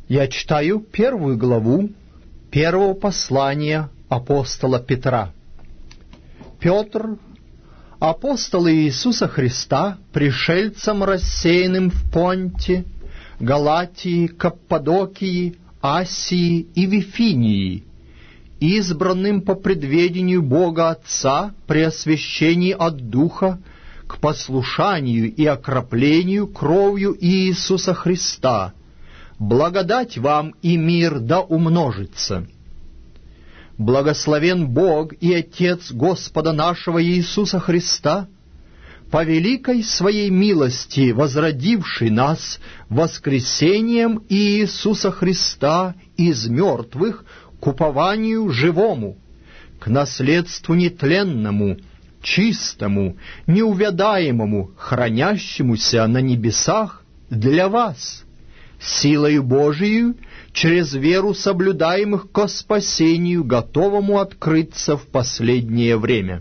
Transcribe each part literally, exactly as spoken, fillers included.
Я читаю первую главу первого послания апостола Петра. Петр, апостол Иисуса Христа, пришельцам, рассеянным в Понте, Галатии, Каппадокии, Асии и Вифинии, избранным по предведению Бога Отца при освящении от Духа к послушанию и окроплению кровью Иисуса Христа, благодать вам и мир да умножится. Благословен Бог и Отец Господа нашего Иисуса Христа, по великой Своей милости возродивший нас воскресением Иисуса Христа из мертвых к упованию живому, к наследству нетленному, чистому, неувядаемому, хранящемуся на небесах для вас, силою Божией, через веру соблюдаемых ко спасению, готовому открыться в последнее время.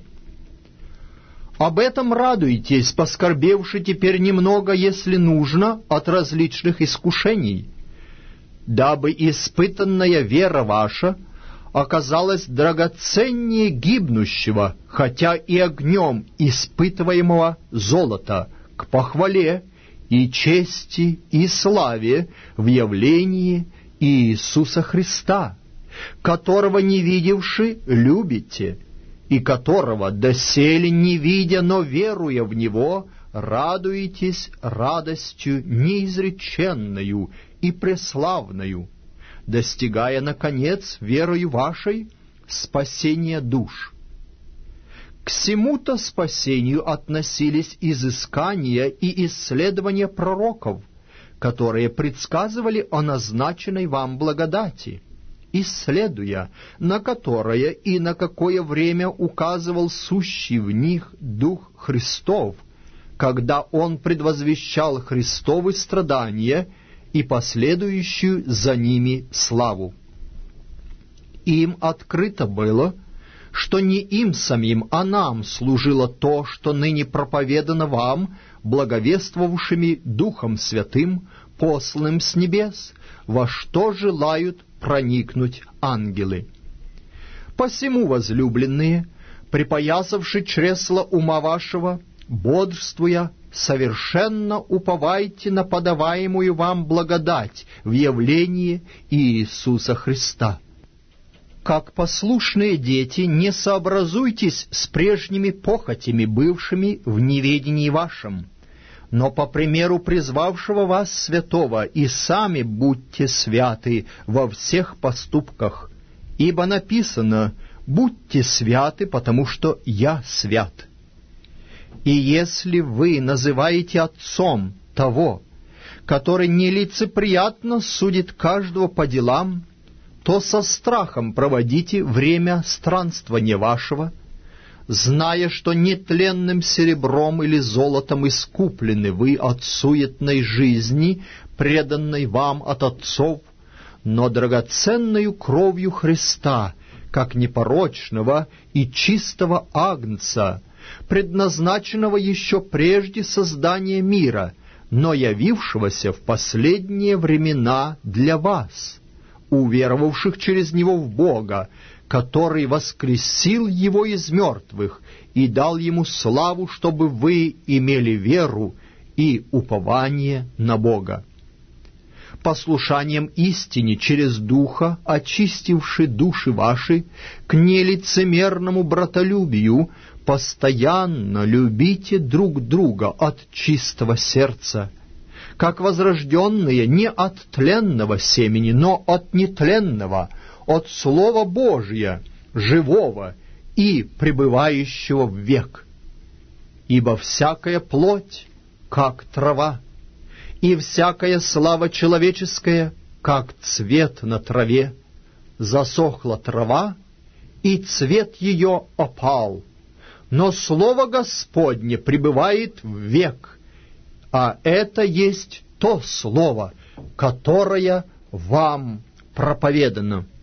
Об этом радуйтесь, поскорбевши теперь немного, если нужно, от различных искушений, дабы испытанная вера ваша оказалась драгоценнее гибнущего, хотя и огнем испытываемого золота, к похвале и чести и славе в явлении Иисуса Христа, которого не видевши любите, и которого доселе не видя, но веруя в Него, радуетесь радостью неизреченною и преславною, достигая, наконец, верою вашей спасения душ. К сему-то спасению относились изыскания и исследования пророков, которые предсказывали о назначенной вам благодати, исследуя, на которое и на какое время указывал сущий в них Дух Христов, когда Он предвозвещал Христовы страдания и последующую за ними славу. Им открыто было, что не им самим, а нам служило то, что ныне проповедано вам, благовествовавшими Духом Святым, посланным с небес, во что желают проникнуть ангелы. Посему, возлюбленные, припоясавши чресла ума вашего, бодрствуя, совершенно уповайте на подаваемую вам благодать в явлении Иисуса Христа. Как послушные дети, не сообразуйтесь с прежними похотями, бывшими в неведении вашем, но по примеру призвавшего вас святого и сами будьте святы во всех поступках, ибо написано: «Будьте святы, потому что я свят». И если вы называете отцом того, который нелицеприятно судит каждого по делам, то со страхом проводите время странствования вашего, зная, что нетленным серебром или золотом искуплены вы от суетной жизни, преданной вам от отцов, но драгоценною кровью Христа, как непорочного и чистого агнца, предназначенного еще прежде создания мира, но явившегося в последние времена для вас, уверовавших через Него в Бога, который воскресил Его из мертвых и дал Ему славу, чтобы вы имели веру и упование на Бога. Послушанием истине через Духа, очистивши души ваши, к нелицемерному братолюбию, постоянно любите друг друга от чистого сердца, как возрожденные не от тленного семени, но от нетленного, от Слова Божия, живого и пребывающего в век. Ибо всякая плоть, как трава, и всякая слава человеческая, как цвет на траве. Засохла трава, и цвет ее опал, но Слово Господне пребывает в век, а это есть то Слово, которое вам проповедано.